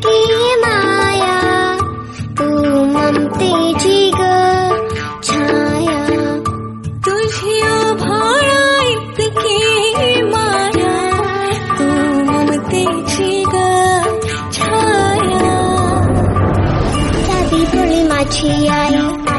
इतकी माया, तू ममतेची ग छाया, तुझी आभाळा इतकी माया, तू ममतेची ग छाया. साधी भोळी माझी आई